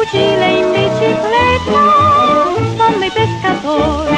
fucile in bicicletta vanno i pescatori.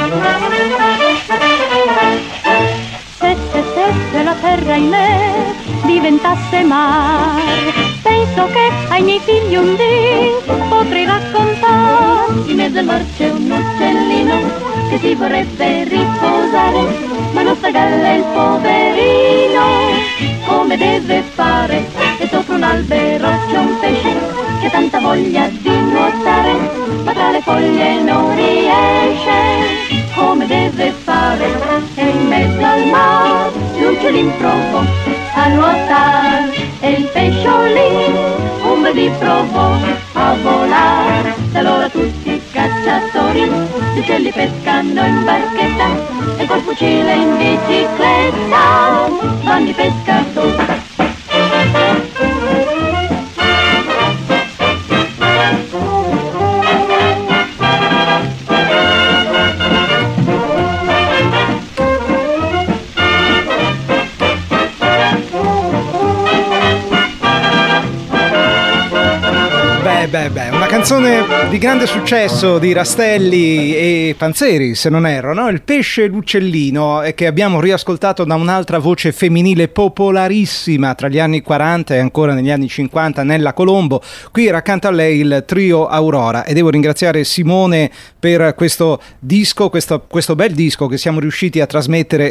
Se la terra in me diventasse mare, penso che ai miei figli un dì potrei raccontare. In mezzo al mar c'è un uccellino che si vorrebbe riposare, ma non sta a galla il poverino, come deve fare? E sopra un albero c'è un pesce che ha tanta voglia di nuotare, ma tra le foglie non riesce, come deve fare? E in mezzo al mar l'uccellin provò a nuotare e il pesciolin un bel dì provò a volare. E allora tutti i cacciatori gli uccelli pescano in barchetta e col fucile in bicicletta vanno i pescatori. Una canzone di grande successo di Rastelli e Panzeri, se non erro, no? Il pesce e l'uccellino, che abbiamo riascoltato da un'altra voce femminile popolarissima tra gli anni 40 e ancora negli anni 50, Nella Colombo. Qui era accanto a lei il trio Aurora, e devo ringraziare Simone per questo disco, questo bel disco che siamo riusciti a trasmettere.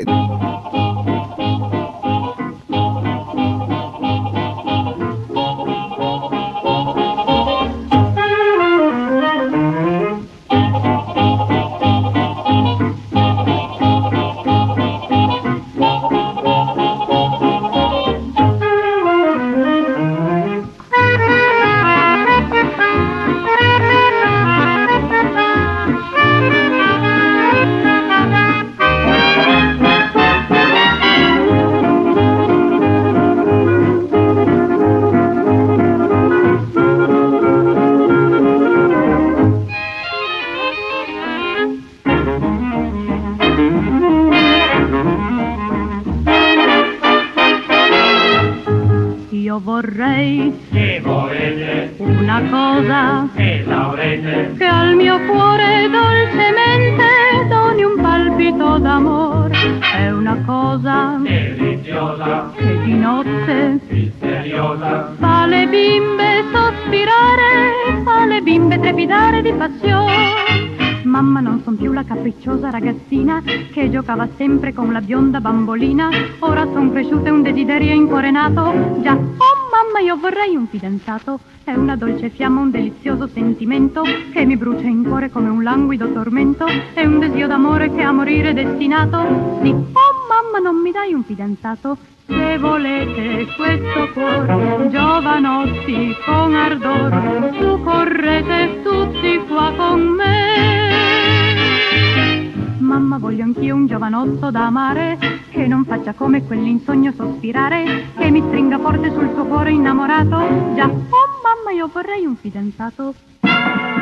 Vorrei che volete una cosa che l'avrete, che al mio cuore dolcemente doni un palpito d'amore. È una cosa deliziosa, che di notte misteriosa, fa le bimbe sospirare, fa le bimbe trepidare di passione. Mamma, non son più la capricciosa ragazzina che giocava sempre con la bionda bambolina. Ora son cresciuta e un desiderio incorenato. Già, oh mamma, io vorrei un fidanzato. È una dolce fiamma, un delizioso sentimento che mi brucia in cuore come un languido tormento. È un desio d'amore che a morire è destinato. Sì, oh mamma, non mi dai un fidanzato? Se volete questo cuore, giovanotti con ardor, su correte tutti qua con me. Mamma, voglio anch'io un giovanotto da amare, che non faccia come quell'insogno sospirare, che mi stringa forte sul suo cuore innamorato. Già, oh mamma, io vorrei un fidanzato.